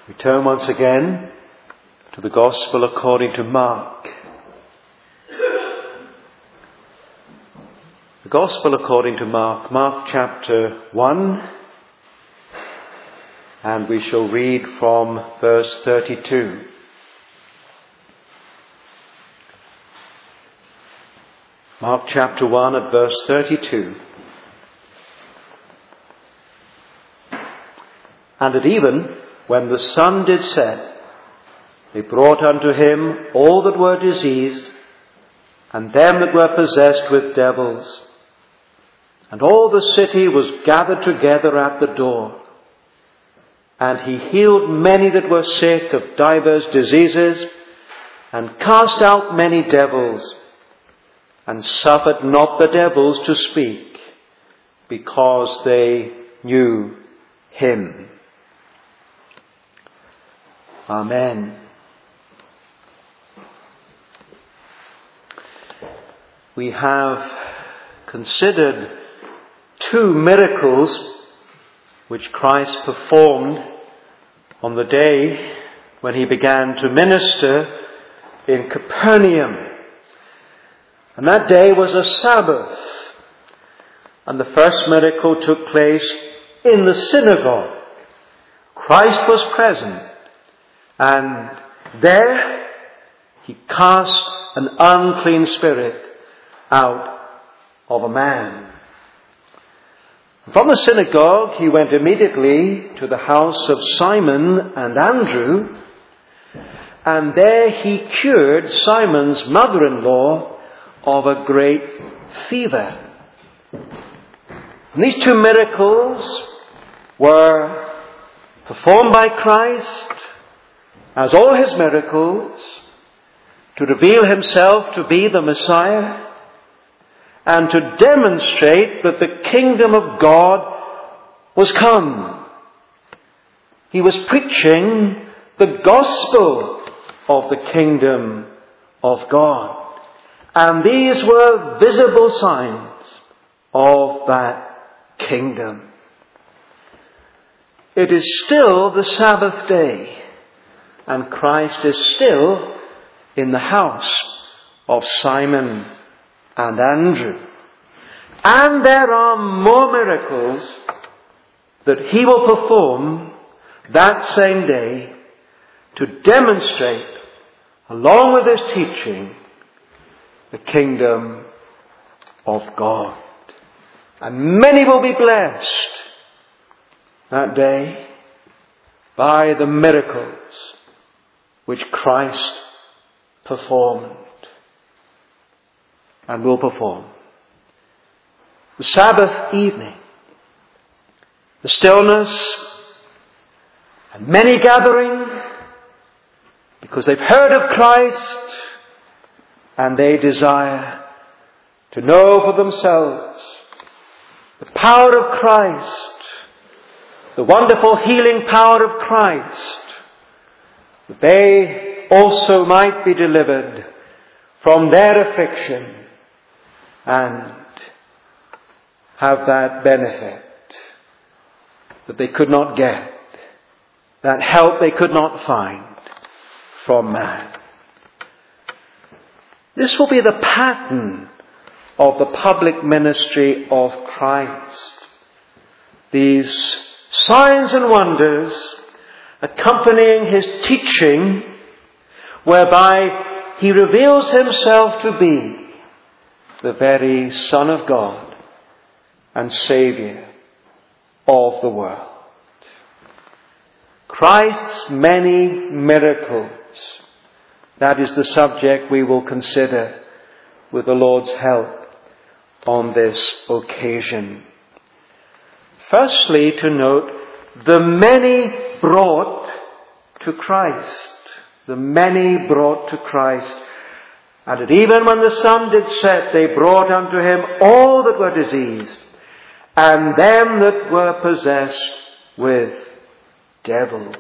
We turn once again to the Gospel according to Mark. The Gospel according to Mark, Mark chapter 1, and we shall read from verse 32. Mark chapter 1 at verse 32. And at even, when the sun did set, they brought unto him all that were diseased, and them that were possessed with devils. And all the city was gathered together at the door. And he healed many that were sick of divers diseases, and cast out many devils, and suffered not the devils to speak, because they knew him. Amen. We have considered two miracles which Christ performed on the day when he began to minister in Capernaum. And that day was a Sabbath. And the first miracle took place in the synagogue. Christ was present. And there he cast an unclean spirit out of a man. From the synagogue he went immediately to the house of Simon and Andrew, and there he cured Simon's mother-in-law of a great fever. And these two miracles were performed by Christ, as all his miracles, to reveal himself to be the Messiah and to demonstrate that the kingdom of God was come. He was preaching the gospel of the kingdom of God. And these were visible signs of that kingdom. It is still the Sabbath day. And Christ is still in the house of Simon and Andrew. And there are more miracles that he will perform that same day to demonstrate, along with his teaching, the kingdom of God. And many will be blessed that day by the miracles which Christ performed and will perform. The Sabbath evening, the stillness, and many gathering because they've heard of Christ and they desire to know for themselves the power of Christ, the wonderful healing power of Christ, that they also might be delivered from their affliction and have that benefit that they could not get, that help they could not find from man. This will be the pattern of the public ministry of Christ. These signs and wonders accompanying his teaching, whereby he reveals himself to be the very Son of God and Saviour of the world. Christ's many miracles, that is the subject we will consider with the Lord's help on this occasion. Firstly, to note the many brought to Christ. The many brought to Christ. And that even when the sun did set, they brought unto him all that were diseased, and them that were possessed with devils.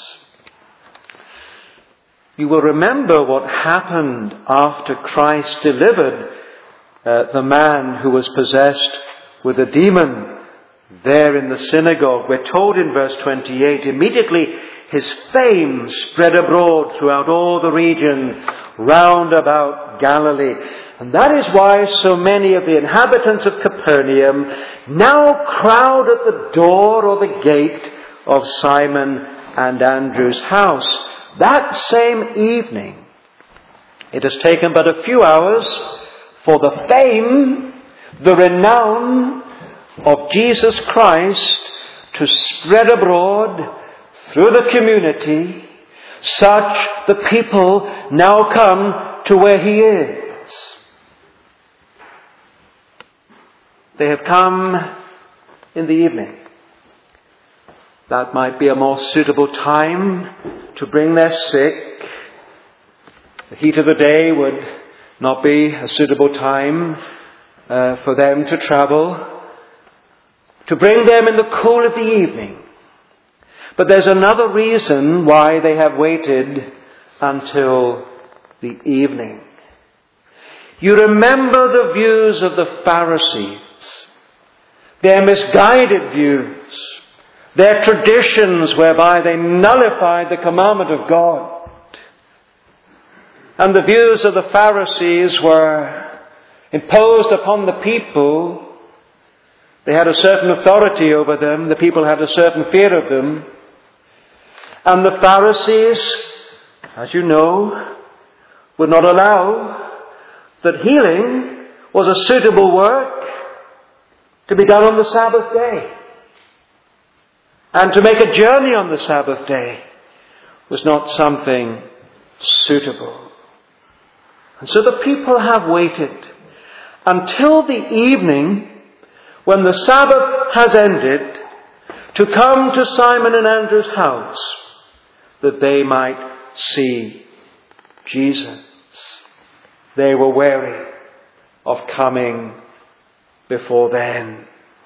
You will remember what happened after Christ delivered the man who was possessed with a demon there in the synagogue. We're told in verse 28, immediately his fame spread abroad throughout all the region round about Galilee. And that is why so many of the inhabitants of Capernaum now crowd at the door or the gate of Simon and Andrew's house. That same evening, it has taken but a few hours for the fame, the renown of Jesus Christ to spread abroad through the community, such the people now come to where he is. They have come in the evening. That might be a more suitable time to bring their sick. The heat of the day would not be a suitable time for them to travel. To bring them in the cool of the evening. But there's another reason why they have waited until the evening. You remember the views of the Pharisees, their misguided views, their traditions whereby they nullified the commandment of God. And the views of the Pharisees were imposed upon the people. They had a certain authority over them. The people had a certain fear of them. And the Pharisees, as you know, would not allow that healing was a suitable work to be done on the Sabbath day. And to make a journey on the Sabbath day was not something suitable. And so the people have waited until the evening when the Sabbath has ended to come to Simon and Andrew's house that they might see Jesus. They were wary of coming before then.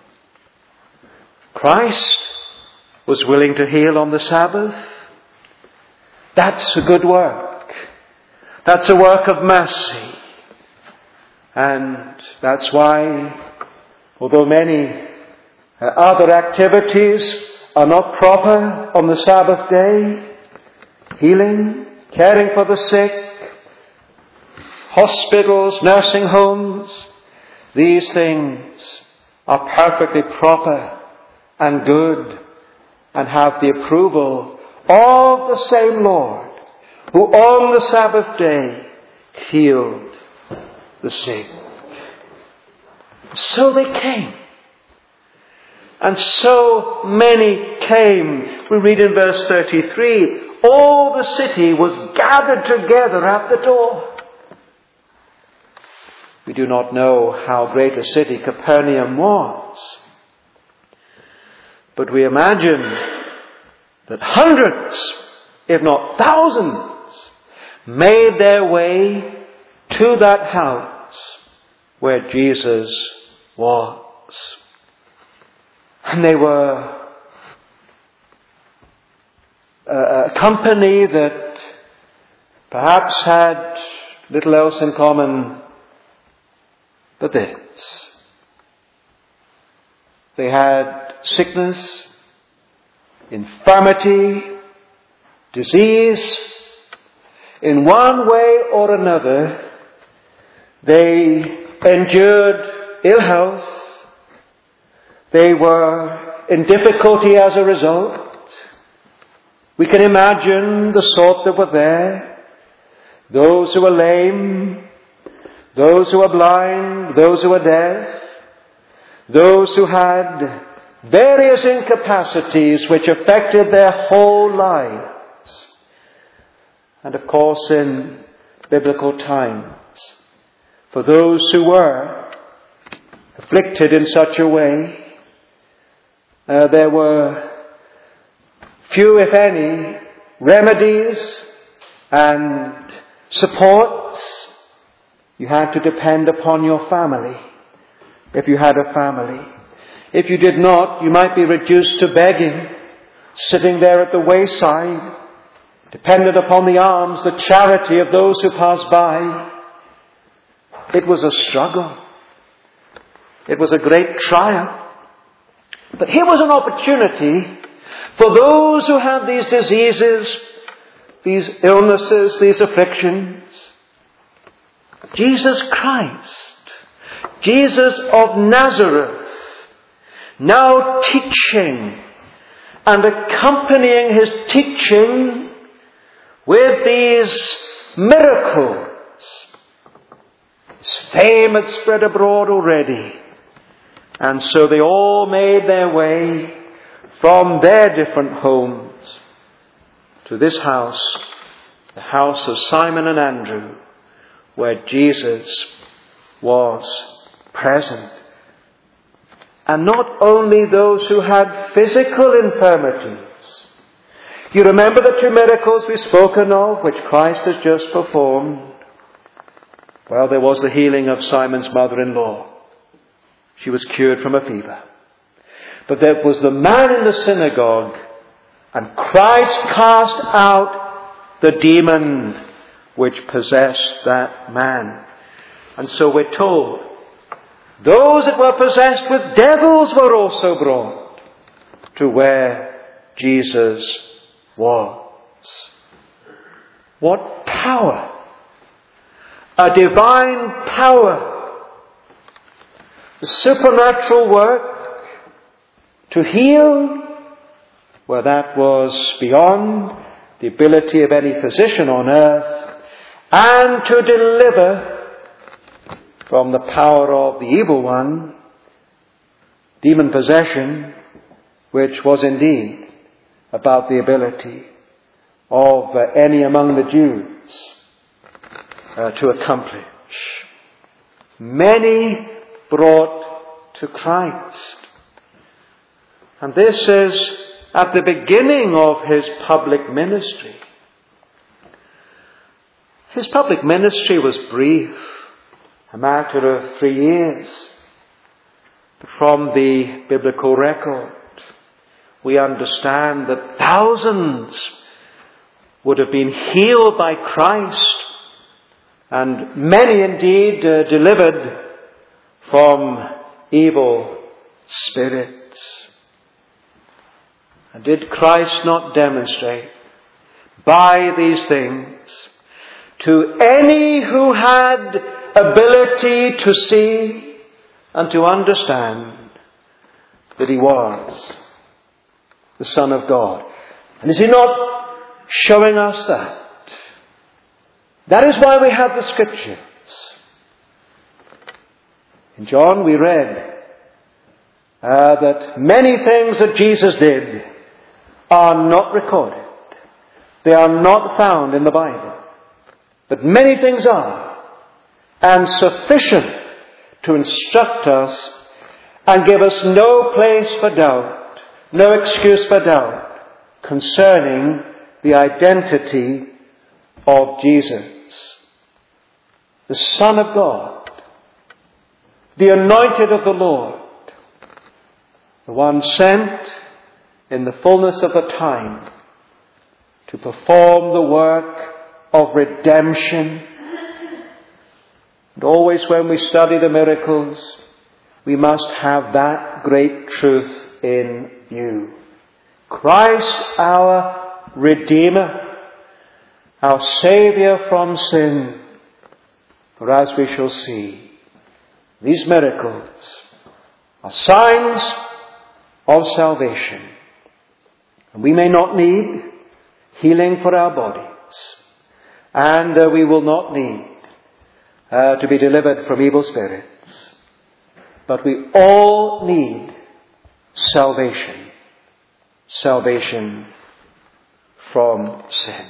Christ was willing to heal on the Sabbath. That's a good work. That's a work of mercy. And that's why, although many other activities are not proper on the Sabbath day, healing, caring for the sick, hospitals, nursing homes, these things are perfectly proper and good and have the approval of the same Lord who on the Sabbath day healed the sick. So they came. And so many came. We read in verse 33, all the city was gathered together at the door. We do not know how great a city Capernaum was. But we imagine that hundreds, if not thousands, made their way to that house where Jesus was. And they were a company that perhaps had little else in common but this. They had sickness, infirmity, disease. In one way or another, they endured ill health. They were in difficulty as a result. We can imagine the sort that were there. Those who were lame, those who were blind, those who were deaf, those who had various incapacities which affected their whole lives. And of course in biblical times, for those who were afflicted in such a way, there were few, if any, remedies and supports. You had to depend upon your family, if you had a family. If you did not, you might be reduced to begging, sitting there at the wayside, dependent upon the alms, the charity of those who passed by. It was a struggle. It was a great trial. But here was an opportunity For those who have these diseases, these illnesses, these afflictions, Jesus Christ, Jesus of Nazareth, now teaching and accompanying his teaching with these miracles. His fame had spread abroad already. And so they all made their way from their different homes to this house, the house of Simon and Andrew, where Jesus was present. And not only those who had physical infirmities. You remember the two miracles we've spoken of, which Christ has just performed? Well, there was the healing of Simon's mother-in-law. She was cured from a fever. But there was the man in the synagogue, and Christ cast out the demon which possessed that man. And so we're told, those that were possessed with devils were also brought to where Jesus was. What power! A divine power. The supernatural work to heal where that was beyond the ability of any physician on earth, and to deliver from the power of the evil one, demon possession, which was indeed about the ability of any among the Jews to accomplish. Many brought to Christ. And this is at the beginning of his public ministry. His public ministry was brief, a matter of 3 years. From the biblical record, we understand that thousands would have been healed by Christ, and many indeed delivered from evil spirits. And did Christ not demonstrate by these things to any who had ability to see and to understand that he was the Son of God? And is he not showing us that? That is why we have the Scriptures. In John we read that many things that Jesus did are not recorded. They are not found in the Bible. But many things are, and sufficient to instruct us and give us no place for doubt, no excuse for doubt concerning the identity of Jesus, the Son of God, the anointed of the Lord, the one sent in the fullness of the time to perform the work of redemption. And always when we study the miracles, we must have that great truth in view. Christ, our Redeemer, our Saviour from sin. For as we shall see, these miracles are signs of salvation. And we may not need healing for our bodies. And we will not need to be delivered from evil spirits. But we all need salvation. Salvation from sin.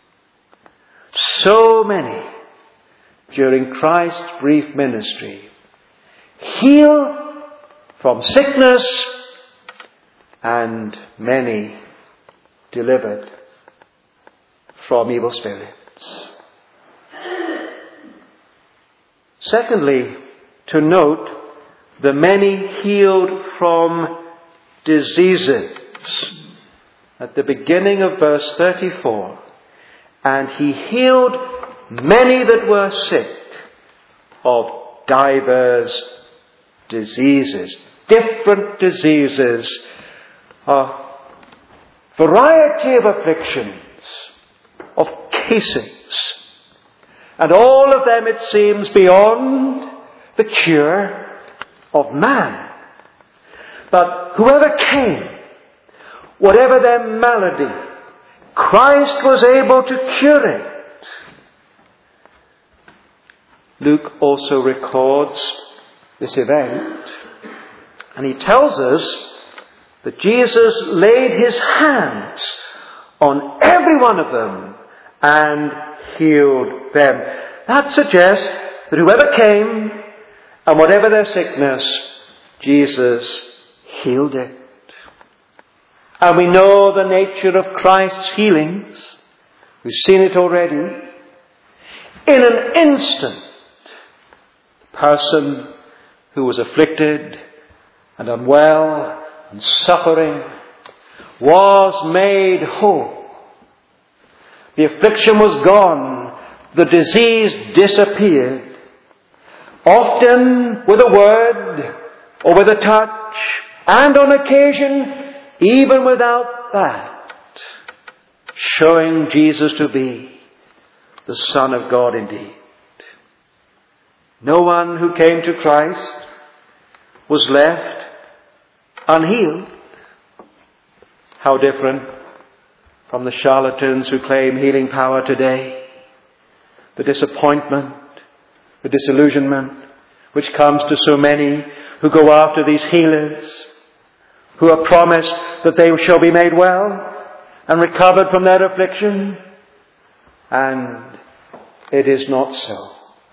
So many during Christ's brief ministry healed from sickness, and many delivered from evil spirits. Secondly, to note the many healed from diseases. At the beginning of verse 34, and he healed many that were sick of divers diseases. Different diseases. variety of afflictions, of cases, and all of them, it seems, beyond the cure of man. But whoever came, whatever their malady, Christ was able to cure it. Luke also records this event, and he tells us that Jesus laid his hands on every one of them and healed them. That suggests that whoever came and whatever their sickness, Jesus healed it. And we know the nature of Christ's healings. We've seen it already. In an instant, the person who was afflicted and unwell and suffering was made whole. The affliction was gone. The disease disappeared. Often with a word or with a touch, and on occasion even without that, showing Jesus to be the Son of God indeed. No one who came to Christ was left unhealed. How different from the charlatans who claim healing power today. The disappointment, the disillusionment which comes to so many who go after these healers, who are promised that they shall be made well and recovered from their affliction. And it is not so.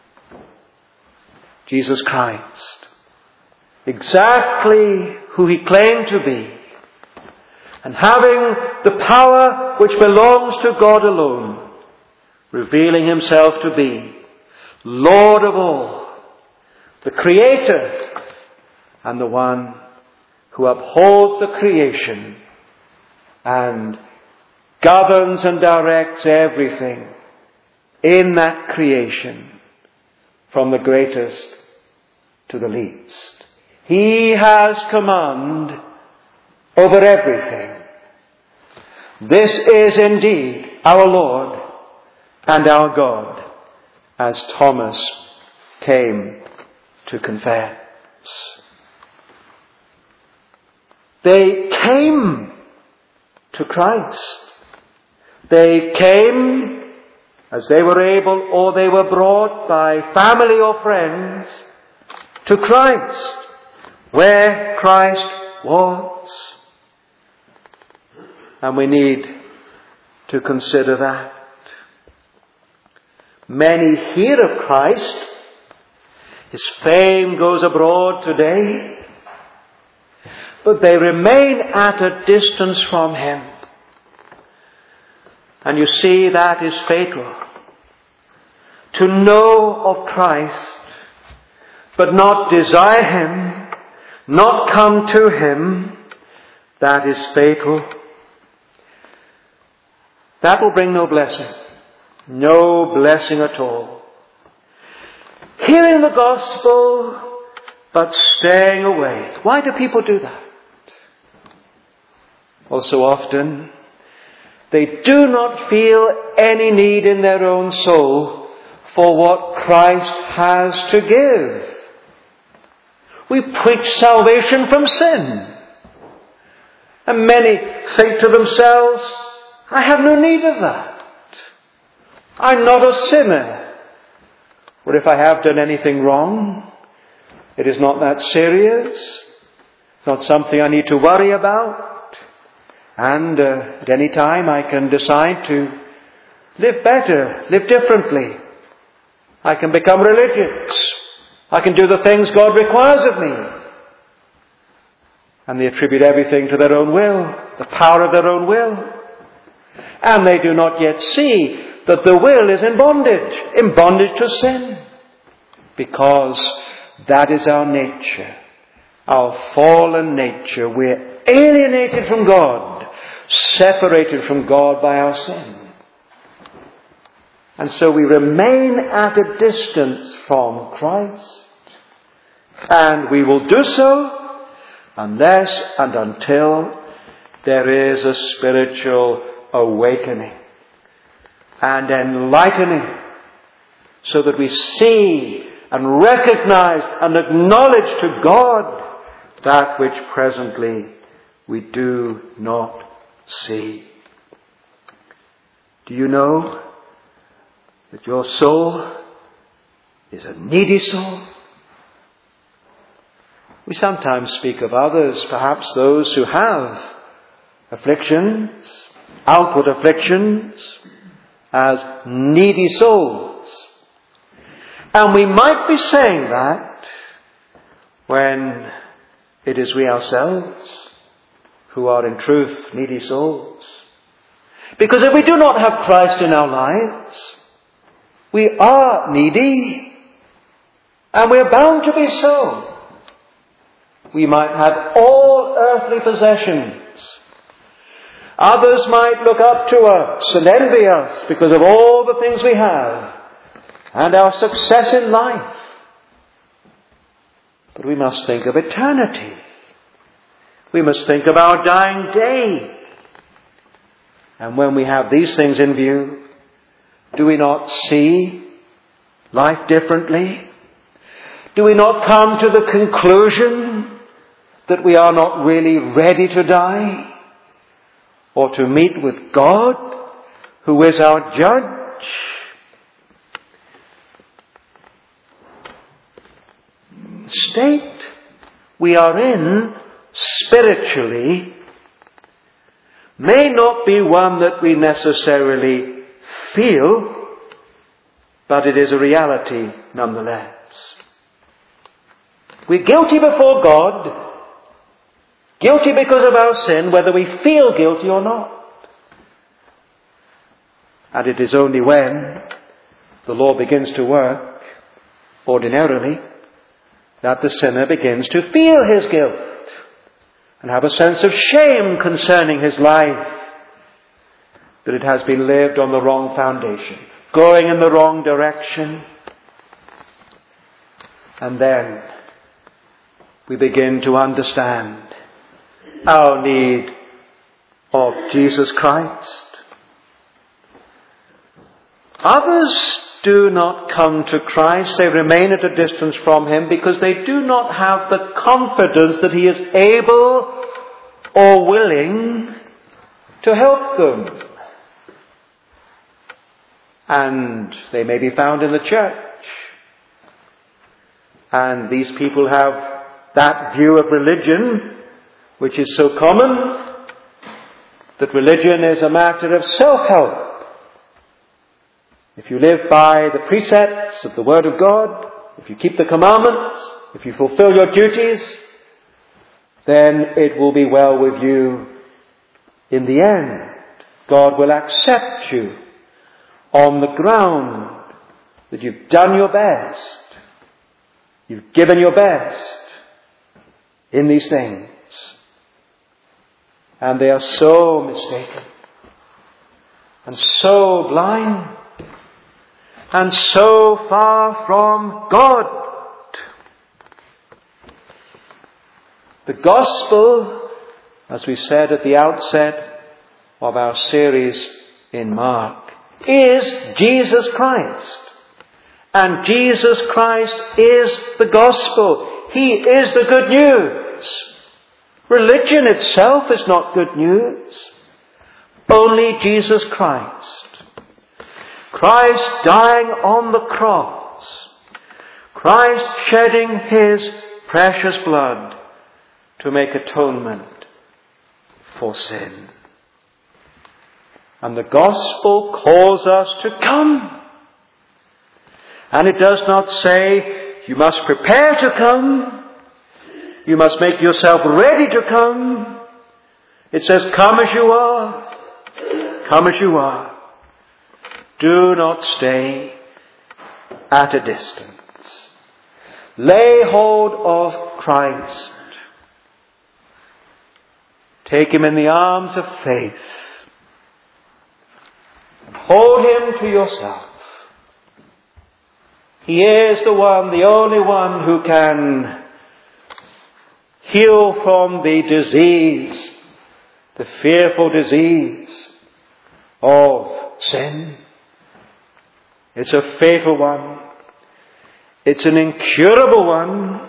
Jesus Christ, exactly who he claimed to be, and having the power which belongs to God alone, revealing himself to be Lord of all, the Creator, and the one who upholds the creation and governs and directs everything in that creation, from the greatest to the least. He has command over everything. This is indeed our Lord and our God, as Thomas came to confess. They came to Christ. They came as they were able, or they were brought by family or friends to Christ, where Christ was. And we need to consider that. Many hear of Christ. His fame goes abroad today. But they remain at a distance from him. And you see, that is fatal. To know of Christ, but not desire him, not come to him, that is fatal. That will bring no blessing. No blessing at all. Hearing the gospel, but staying away. Why do people do that? Well, so often they do not feel any need in their own soul for what Christ has to give. We preach salvation from sin. And many think to themselves, I have no need of that. I'm not a sinner. Or if I have done anything wrong, it is not that serious. It's not something I need to worry about. And at any time I can decide to live better, live differently. I can become religious. I can do the things God requires of me. And they attribute everything to their own will, the power of their own will. And they do not yet see that the will is in bondage to sin. Because that is our nature, our fallen nature. We're alienated from God, separated from God by our sin. And so we remain at a distance from Christ. And we will do so unless and until there is a spiritual awakening and enlightening, so that we see and recognize and acknowledge to God that which presently we do not see. Do you know that your soul is a needy soul? We sometimes speak of others, perhaps those who have afflictions, outward afflictions, as needy souls. And we might be saying that when it is we ourselves who are in truth needy souls. Because if we do not have Christ in our lives, we are needy, and we are bound to be so. We might have all earthly possessions. Others might look up to us and envy us because of all the things we have and our success in life. But we must think of eternity. We must think of our dying day. And when we have these things in view, do we not see life differently? Do we not come to the conclusion that we are not really ready to die or to meet with God, who is our judge? The state we are in spiritually may not be one that we necessarily feel, but it is a reality nonetheless. We're guilty before God, guilty because of our sin, whether we feel guilty or not. And it is only when the law begins to work, ordinarily, that the sinner begins to feel his guilt and have a sense of shame concerning his life, that it has been lived on the wrong foundation, going in the wrong direction. And then we begin to understand our need of Jesus Christ. Others do not come to Christ. They remain at a distance from Him because they do not have the confidence that He is able or willing to help them. And they may be found in the church. And these people have that view of religion, which is so common, that religion is a matter of self-help. If you live by the precepts of the Word of God, if you keep the commandments, if you fulfill your duties, then it will be well with you in the end. God will accept you on the ground that you've done your best. You've given your best in these things. And they are so mistaken and so blind and so far from God. The gospel, as we said at the outset of our series in Mark, is Jesus Christ. And Jesus Christ is the gospel. He is the good news. Religion itself is not good news. Only Jesus Christ. Christ dying on the cross. Christ shedding His precious blood to make atonement for sin. And the gospel calls us to come. And it does not say, you must prepare to come. You must make yourself ready to come. It says, come as you are. Come as you are. Do not stay at a distance. Lay hold of Christ. Take Him in the arms of faith. And hold Him to yourself. He is the one, the only one who can heal from the disease the fearful disease of sin. It's a fatal one. It's an incurable one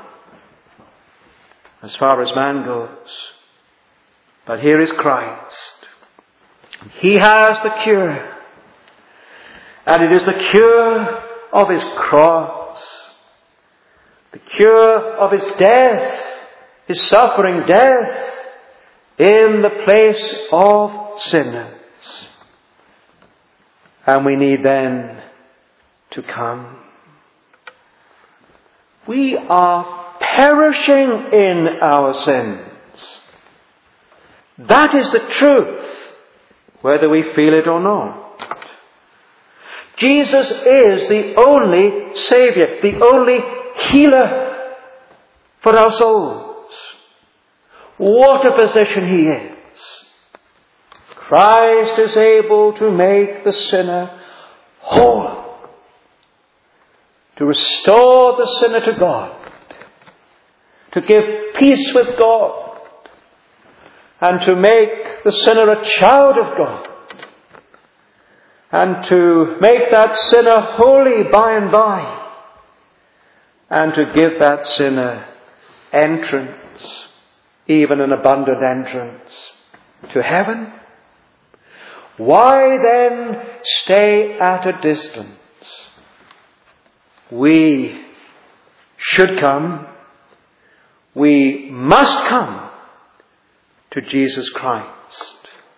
as far as man goes. But here is Christ. He has the cure. And it is the cure of his cross. The cure of his death, his suffering death in the place of sinners. And we need then to come. We are perishing in our sins. That is the truth, whether we feel it or not. Jesus is the only Saviour, the only healer for our souls. What a position he is. Christ is able to make the sinner whole, to restore the sinner to God, to give peace with God, and to make the sinner a child of God, and to make that sinner holy by and by, and to give that sinner entrance, even an abundant entrance, to heaven. Why then stay at a distance? We should come, we must come to Jesus Christ.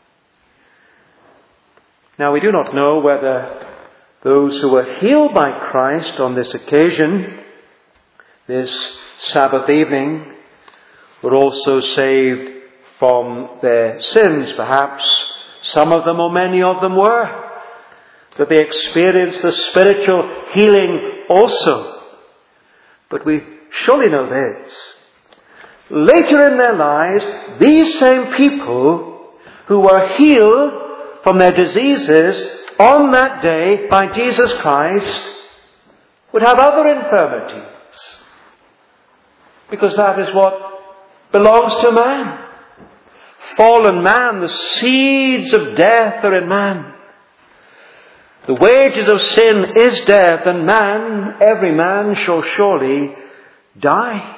Now we do not know whether those who were healed by Christ on this occasion, this Sabbath evening, were also saved from their sins. Perhaps some of them or many of them were, that they experienced the spiritual healing also. But we surely know this. Later in their lives, these same people who were healed from their diseases on that day by Jesus Christ would have other infirmities. Because that is what belongs to man. Fallen man, the seeds of death are in man. The wages of sin is death, and man, every man, shall surely die.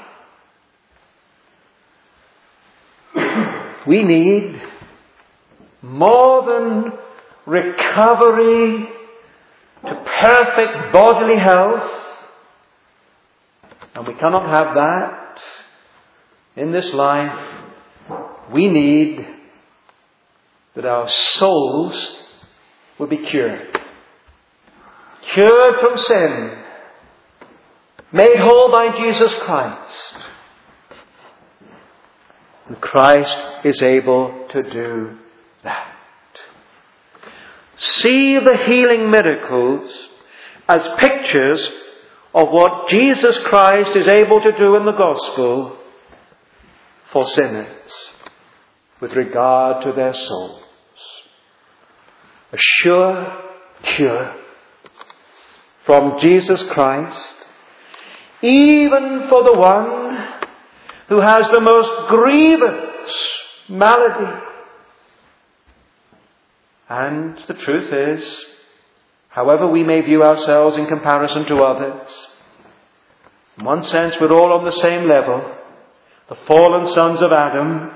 We need more than recovery to perfect bodily health, and we cannot have that in this life. We need that our souls will be cured. Cured from sin. Made whole by Jesus Christ. And Christ is able to do that. See the healing miracles as pictures of what Jesus Christ is able to do in the gospel for sinners with regard to their souls. A sure cure from Jesus Christ, even for the one who has the most grievous malady. And the truth is, however we may view ourselves in comparison to others, in one sense we're all on the same level, the fallen sons of Adam,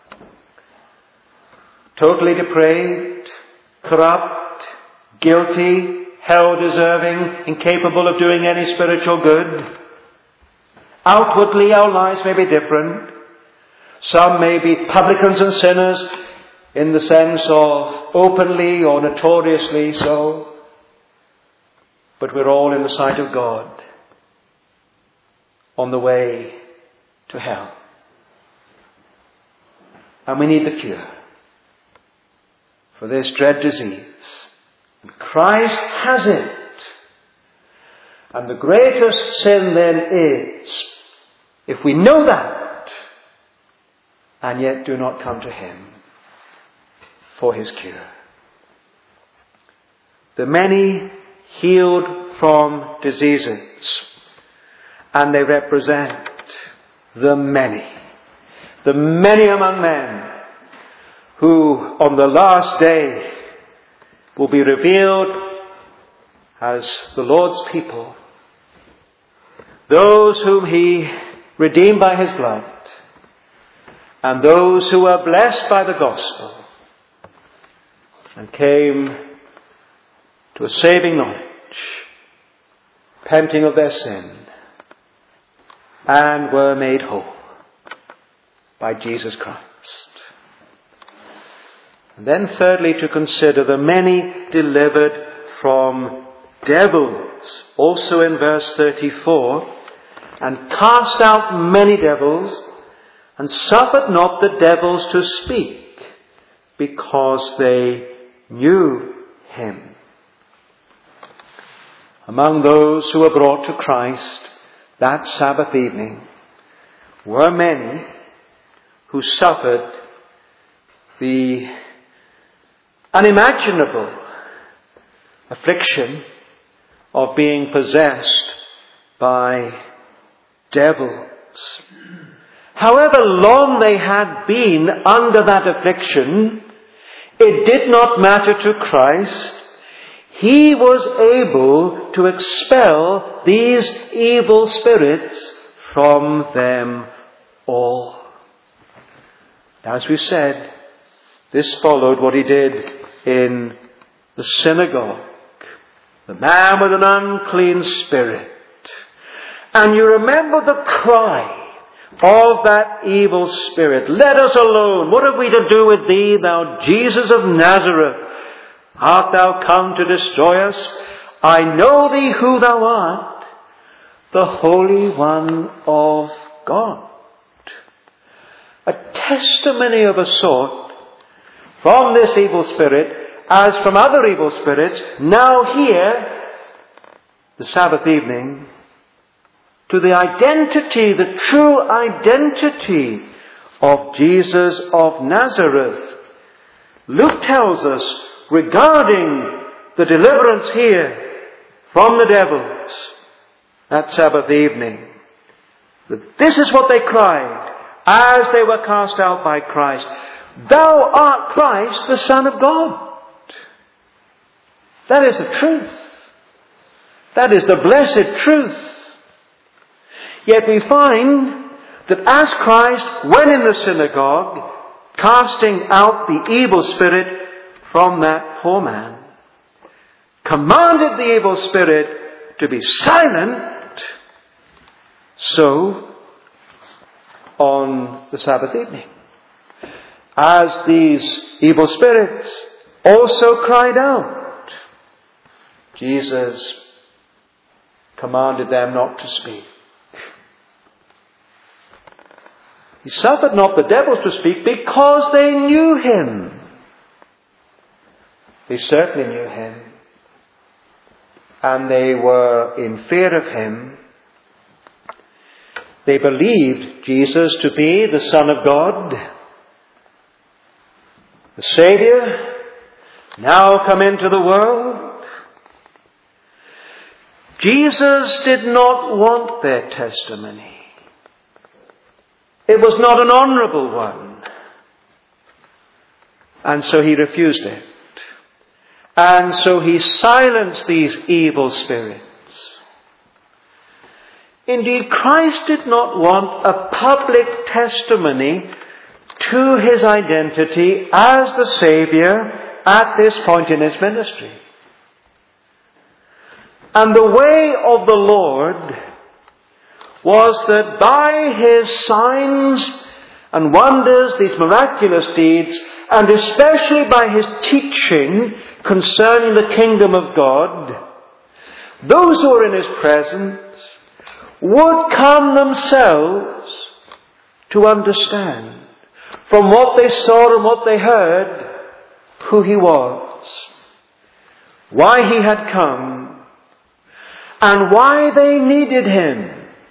totally depraved, corrupt, guilty, hell-deserving, incapable of doing any spiritual good. Outwardly, our lives may be different. Some may be publicans and sinners in the sense of openly or notoriously so. But we're all in the sight of God on the way to hell. And we need the cure for this dread disease. And Christ has it. And the greatest sin then is, if we know that, and yet do not come to Him for His cure. The many healed from diseases, and they represent the many among men who on the last day will be revealed as the Lord's people, those whom he redeemed by his blood, and those who were blessed by the gospel and came to a saving knowledge, repenting of their sin, and were made whole by Jesus Christ. And then thirdly, to consider the many delivered from devils, also in verse 34, and cast out many devils, and suffered not the devils to speak, because they knew him. Among those who were brought to Christ that Sabbath evening were many who suffered the unimaginable affliction of being possessed by devils. However long they had been under that affliction, it did not matter to Christ. He was able to expel these evil spirits from them all. As we said, this followed what he did in the synagogue. The man with an unclean spirit. And you remember the cry of that evil spirit. Let us alone. What have we to do with thee, thou Jesus of Nazareth? Art thou come to destroy us? I know thee who thou art, the Holy One of God. A testimony of a sort from this evil spirit, as from other evil spirits, now here, the Sabbath evening, to the identity, the true identity of Jesus of Nazareth. Luke tells us regarding the deliverance here from the devils that Sabbath evening, that this is what they cried as they were cast out by Christ. Thou art Christ, the Son of God. That is the truth. That is the blessed truth. Yet we find that as Christ went in the synagogue, casting out the evil spirit from that poor man, commanded the evil spirit to be silent, so on the Sabbath evening, as these evil spirits also cried out, Jesus commanded them not to speak. He suffered not the devils to speak because they knew him. They certainly knew him. And they were in fear of him. They believed Jesus to be the Son of God, the Saviour, now come into the world. Jesus did not want their testimony. It was not an honourable one. And so he refused it. And so he silenced these evil spirits. Indeed, Christ did not want a public testimony to his identity as the Saviour at this point in his ministry. And the way of the Lord was that by his signs and wonders, these miraculous deeds, and especially by his teaching concerning the kingdom of God, those who were in his presence would come themselves to understand from what they saw and what they heard who he was, why he had come, and why they needed him.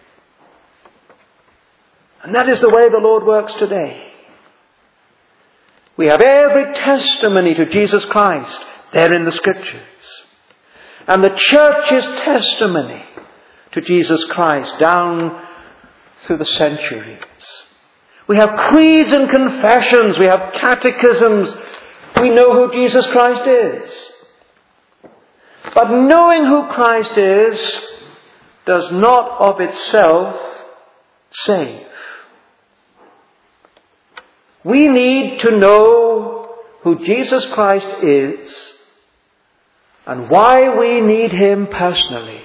And that is the way the Lord works today. We have every testimony to Jesus Christ there in the Scriptures. And the church's testimony to Jesus Christ down through the centuries. We have creeds and confessions. We have catechisms. We know who Jesus Christ is. But knowing who Christ is does not of itself save. We need to know who Jesus Christ is and why we need Him personally.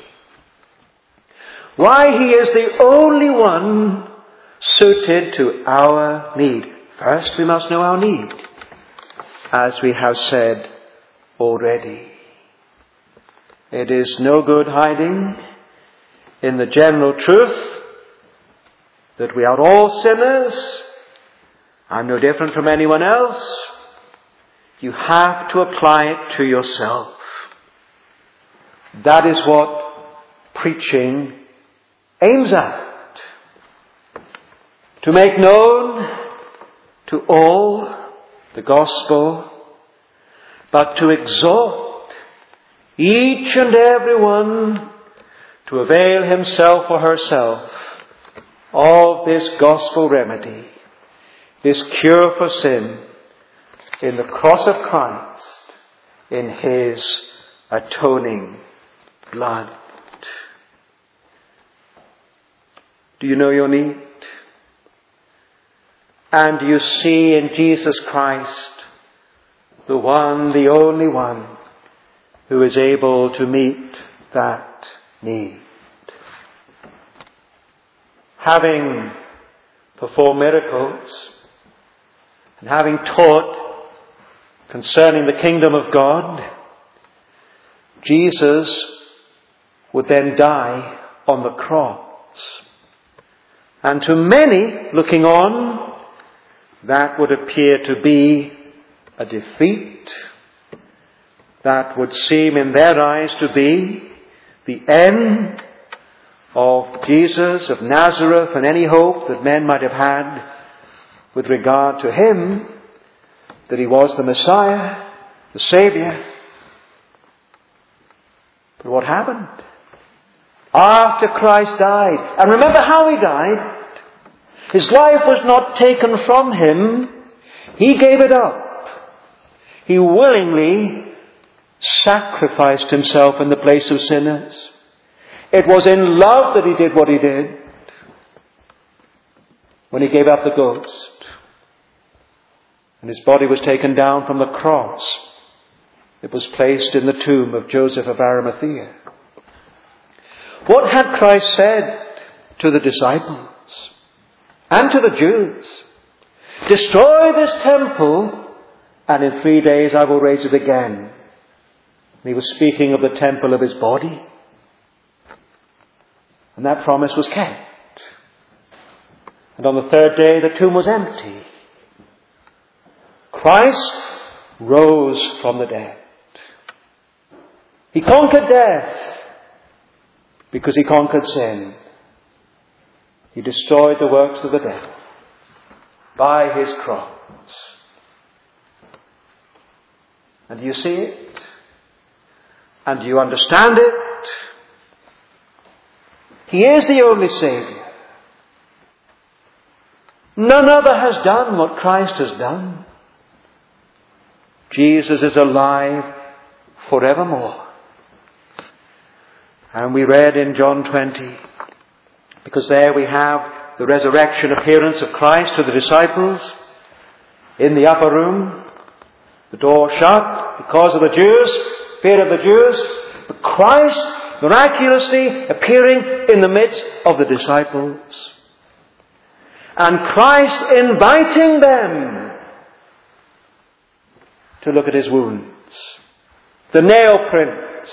Why He is the only one suited to our need. First, we must know our need, as we have said already. It is no good hiding in the general truth that we are all sinners. I'm no different from anyone else. You have to apply it to yourself. That is what preaching aims at. To make known to all the gospel, but to exhort each and every one to avail himself or herself of this gospel remedy, this cure for sin, in the cross of Christ, in His atoning blood. Do you know your need? And do you see in Jesus Christ the one, the only one, who is able to meet that need? Having performed miracles and having taught concerning the kingdom of God, Jesus would then die on the cross. And to many looking on, that would appear to be a defeat. That would seem in their eyes to be the end of Jesus of Nazareth and any hope that men might have had with regard to Him, that He was the Messiah, the Saviour. But what happened? After Christ died, and remember how He died. His life was not taken from Him. He gave it up. He willingly sacrificed Himself in the place of sinners. It was in love that He did what He did. When He gave up the ghost and His body was taken down from the cross, it was placed in the tomb of Joseph of Arimathea. What had Christ said to the disciples and to the Jews? Destroy this temple, and in 3 days I will raise it again. And He was speaking of the temple of His body. And that promise was kept. And on the third day the tomb was empty. Christ rose from the dead. He conquered death because He conquered sin. He destroyed the works of the devil by His cross. And do you see it? And do you understand it? He is the only Saviour. None other has done what Christ has done. Jesus is alive forevermore. And we read in John 20, because there we have the resurrection appearance of Christ to the disciples in the upper room, the door shut because of the Jews, fear of the Jews, but Christ miraculously appearing in the midst of the disciples. And Christ inviting them to look at His wounds, the nail prints,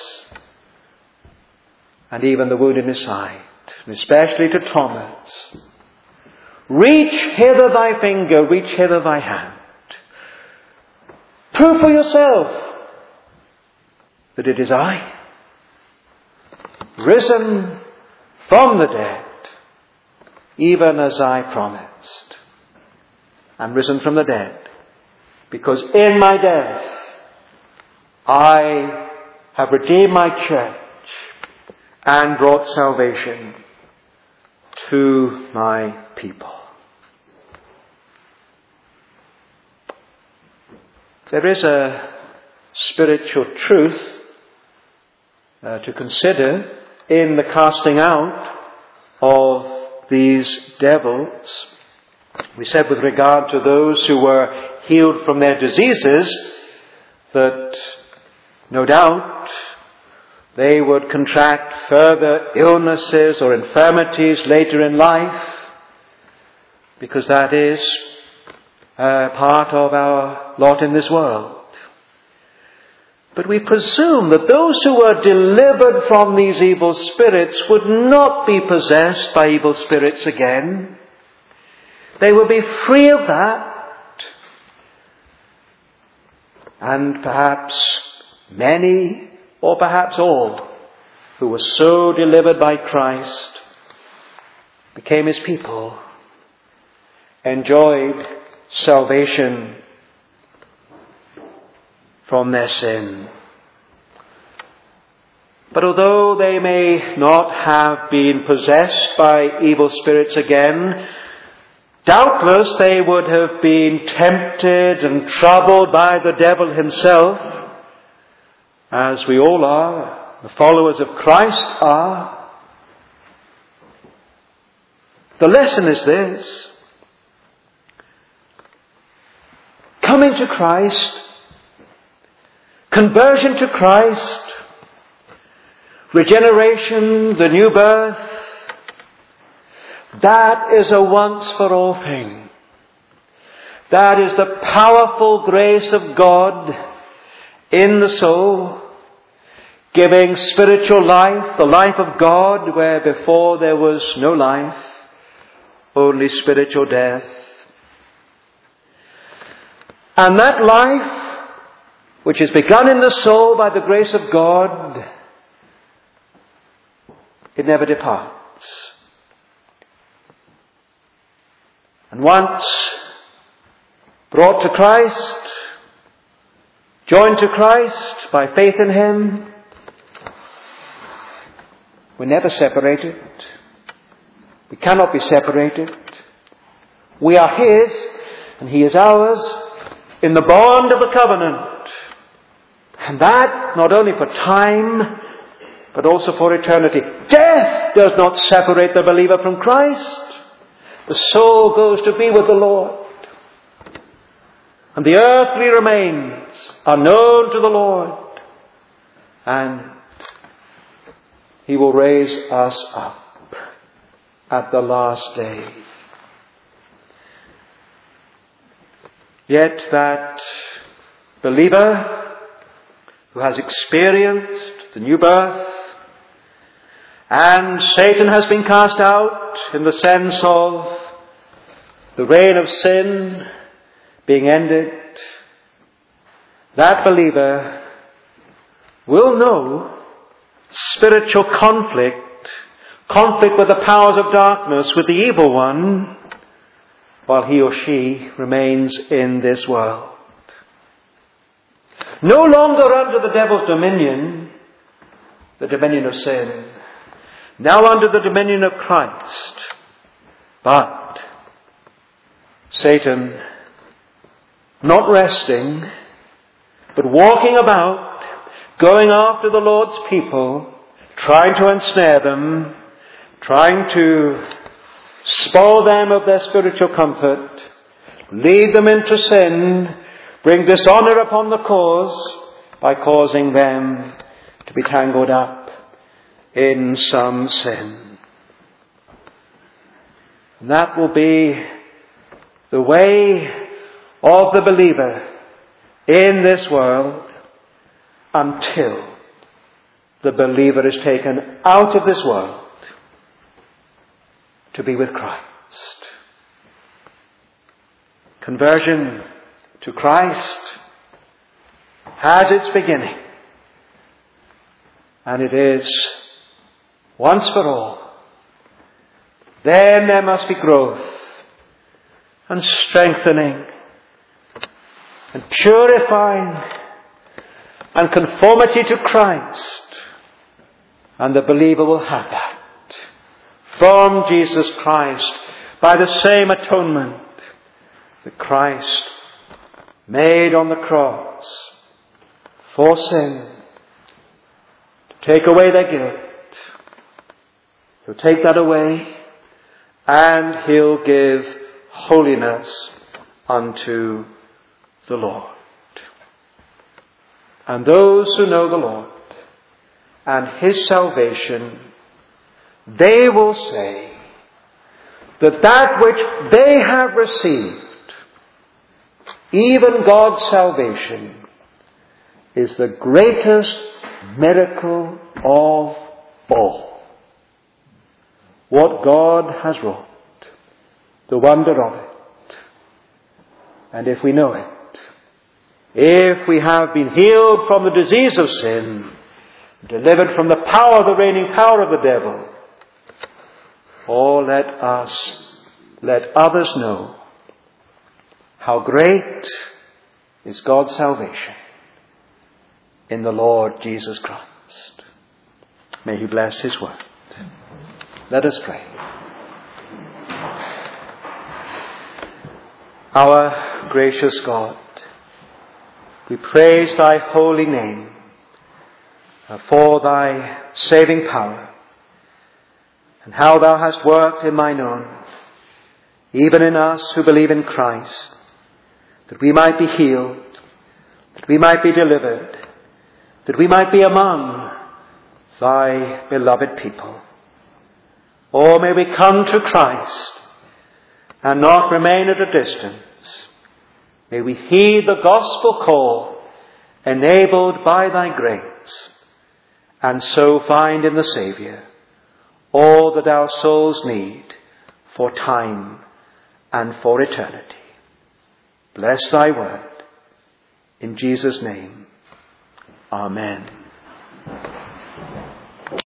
and even the wound in His side, and especially to Thomas. Reach hither thy finger, reach hither thy hand. Prove for yourself that it is I, risen from the dead, even as I promised. I'm risen from the dead, because in my death I have redeemed my church and brought salvation to my people. There is a spiritual truth to consider in the casting out of these devils. We said with regard to those who were healed from their diseases that no doubt they would contract further illnesses or infirmities later in life, because that is part of our lot in this world. But we presume that those who were delivered from these evil spirits would not be possessed by evil spirits again. They would be free of that. And perhaps many, or perhaps all, who were so delivered by Christ became His people, enjoyed salvation from their sin. But although they may not have been possessed by evil spirits again, doubtless they would have been tempted and troubled by the devil himself, as we all are, the followers of Christ are. The lesson is this: coming to Christ, conversion to Christ, regeneration, the new birth, that is a once-for-all thing. That is the powerful grace of God in the soul, giving spiritual life, the life of God, where before there was no life, only spiritual death. And that life, which is begun in the soul by the grace of God, it never departs. And once brought to Christ, joined to Christ by faith in Him, we're never separated. We cannot be separated. We are His and He is ours in the bond of the covenant. And that not only for time, but also for eternity. Death does not separate the believer from Christ. The soul goes to be with the Lord. And the earthly remains are known to the Lord. And He will raise us up at the last day. Yet that believer who has experienced the new birth, and Satan has been cast out in the sense of the reign of sin being ended, that believer will know spiritual conflict with the powers of darkness, with the evil one, while he or she remains in this world. No longer under the devil's dominion, the dominion of sin, now under the dominion of Christ. But Satan, not resting, but walking about, going after the Lord's people, trying to ensnare them, trying to spoil them of their spiritual comfort, lead them into sin, bring dishonor upon the cause by causing them to be tangled up in some sin. And that will be the way of the believer in this world until the believer is taken out of this world to be with Christ. Conversion to Christ has its beginning, and it is once for all. Then there must be growth and strengthening and purifying and conformity to Christ, and the believer will have that from Jesus Christ by the same atonement that Christ made on the cross for sin, to take away their guilt. He'll take that away, and He'll give holiness unto the Lord. And those who know the Lord and His salvation, they will say that that which they have received, even God's salvation, is the greatest miracle of all. What God has wrought, the wonder of it. And if we know it, if we have been healed from the disease of sin, delivered from the power, the reigning power of the devil, let others know how great is God's salvation in the Lord Jesus Christ. May He bless His word. Let us pray. Our gracious God, we praise Thy holy name for Thy saving power, and how Thou hast worked in mine own, even in us who believe in Christ, that we might be healed, that we might be delivered, that we might be among Thy beloved people. Oh, may we come to Christ and not remain at a distance. May we heed the gospel call, enabled by Thy grace, and so find in the Saviour all that our souls need for time and for eternity. Bless Thy word. In Jesus' name, Amen.